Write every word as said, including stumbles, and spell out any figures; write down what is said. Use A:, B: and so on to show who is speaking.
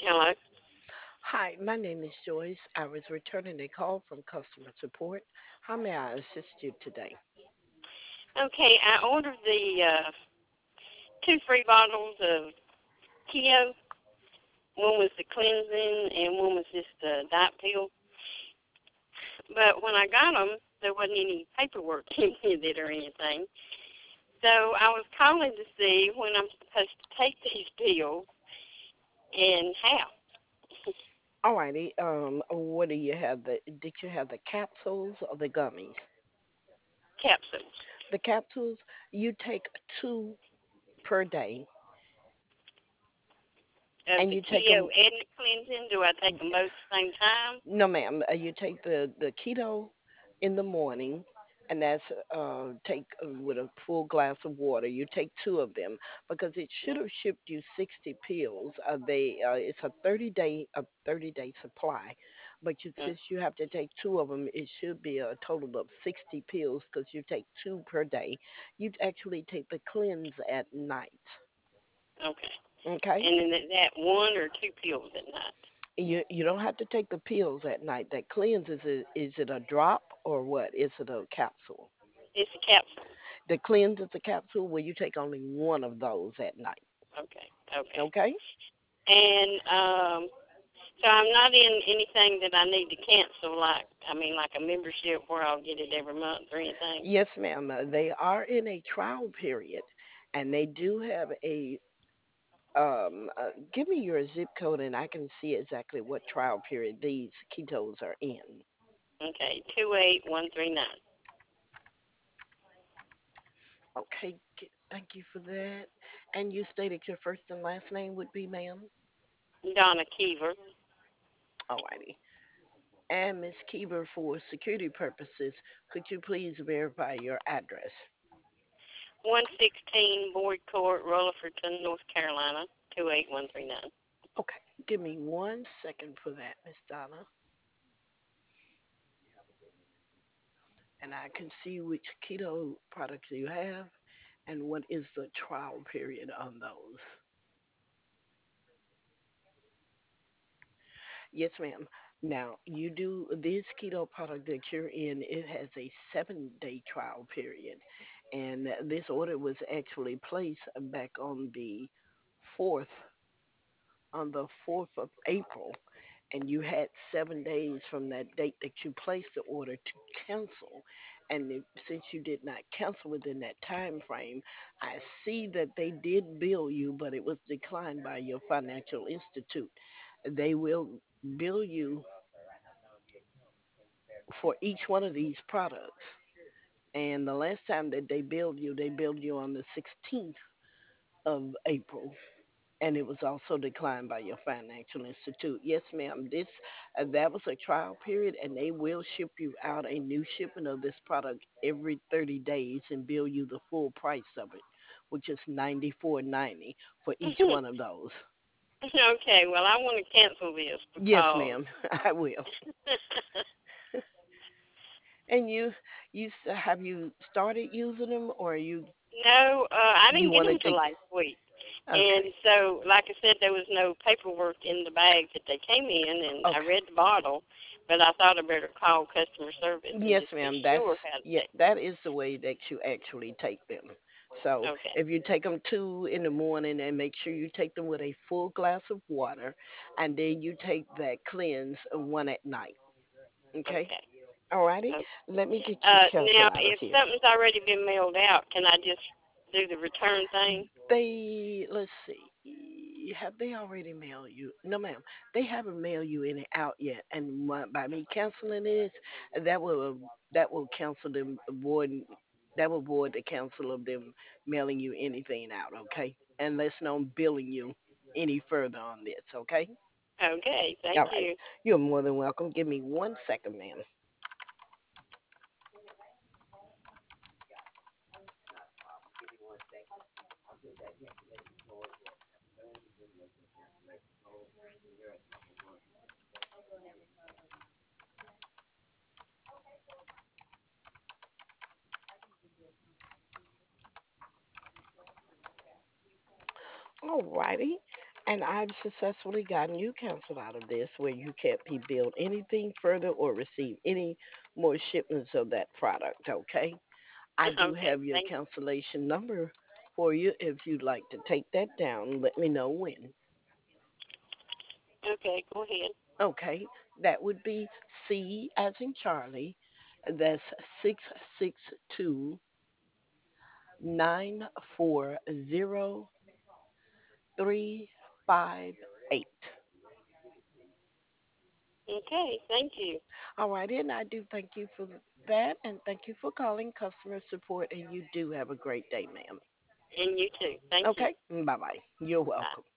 A: Hello.
B: Hi, my name is Joyce. I was returning a call from customer support. How may I assist you today?
A: Okay, I ordered the uh, two free bottles of keto. One was the cleansing, and one was just the diet pill. But when I got them, there wasn't any paperwork in with it or anything. So I was calling to see when I'm supposed to take these pills and how.
B: Alrighty, um, what do you have? The did you have the capsules or the gummies?
A: Capsules
B: The capsules, you take two per day,
A: of
B: and
A: the
B: you take them.
A: keto and the cleansing. Do I take them both at the same time?
B: No, ma'am. Uh, you take the the keto in the morning, and that's uh take uh, with a full glass of water. You take two of them because it should have shipped you sixty pills. Uh, they uh, it's a thirty day a thirty day supply, but you,
A: Mm,
B: since you have to take two of them, it should be a total of sixty pills because you take two per day. You actually take the cleanse at night.
A: okay.
B: Okay.
A: And then that that one or two pills at night.
B: You you don't have to take the pills at night. That cleanses it. Is it a drop or what? Is it a capsule?
A: It's a capsule.
B: The cleanse is a capsule where you take only one of those at night.
A: Okay. Okay.
B: Okay?
A: And um, so I'm not in anything that I need to cancel, like I mean, like a membership where I'll get it every month or anything.
B: Yes, ma'am. Uh, They are in a trial period, and they do have a. Um, uh, give me your zip code, and I can see exactly what trial period these ketos are in.
A: Okay, two eight one three nine.
B: Okay, g- thank you for that. And you stated your first and last name would be, ma'am.
A: Donna Keever,
B: Alrighty. And Miss Keeber, for security purposes, could you please verify your address?
A: one sixteen Boyd Court, Rutherfordton, North Carolina, two eight one three nine.
B: Okay, give me one second for that, Miss Donna, and I can see which keto products you have and what is the trial period on those. Yes, ma'am. Now, you do this keto product that you're in, it has a seven day trial period. And this order was actually placed back on the fourth, on the fourth of April. And you had seven days from that date that you placed the order to cancel. And if, since you did not cancel within that time frame, I see that they did bill you, but it was declined by your financial institute. They will bill you for each one of these products. And the last time that they billed you, they billed you on the sixteenth of April, and it was also declined by your financial institute. Yes, ma'am. This uh, that was a trial period, and they will ship you out a new shipment of this product every thirty days and bill you the full price of it, which is ninety four ninety for each one of those.
A: Okay, well I want to cancel this
B: Yes,
A: because
B: ma'am. I will. And you, you s- have you started using them, or you
A: no, uh, I
B: you
A: didn't get
B: want to
A: them till
B: take?
A: last week. And
B: Okay,
A: so, like I said, there was no paperwork in the bag that they came in, and I
B: okay.
A: read the bottle, but I thought I better call customer service and
B: Yes,
A: just be
B: ma'am. That's
A: sure how to
B: yeah.
A: take them.
B: That is the way that you actually take them. So
A: Okay,
B: if you take them two in the morning, and make sure you take them with a full glass of water, and then you take that cleanse uh, one at night. Okay.
A: okay.
B: Alrighty.
A: Okay.
B: Let me get you
A: Uh, now,
B: canceled out of
A: if
B: here.
A: something's already been mailed out, can I just do the return thing?
B: They let's see. Have they already mailed you? No, ma'am. They haven't mailed you any out yet. And my, by me canceling this, that will that will cancel them avoid that will avoid the cancel of them mailing you anything out. Okay, unless no I'm billing you any further on this. Okay.
A: Okay, thank
B: All right.
A: you.
B: You're more than welcome. Give me one second, ma'am. All righty. And I've successfully gotten you canceled out of this where you can't be billed anything further or receive any more shipments of that product, okay? I do
A: Okay,
B: have your
A: thank
B: cancellation number for you if you'd like to take that down. Let me know when.
A: Okay, go ahead.
B: Okay, that would be C as in Charlie. That's six six two nine four zero three five eight.
A: Okay, thank you.
B: All righty, and I do thank you for that, and thank you for calling customer support, and you do have a great day, ma'am.
A: And you too. Thank you.
B: Okay, bye bye. You're
A: Bye.
B: welcome.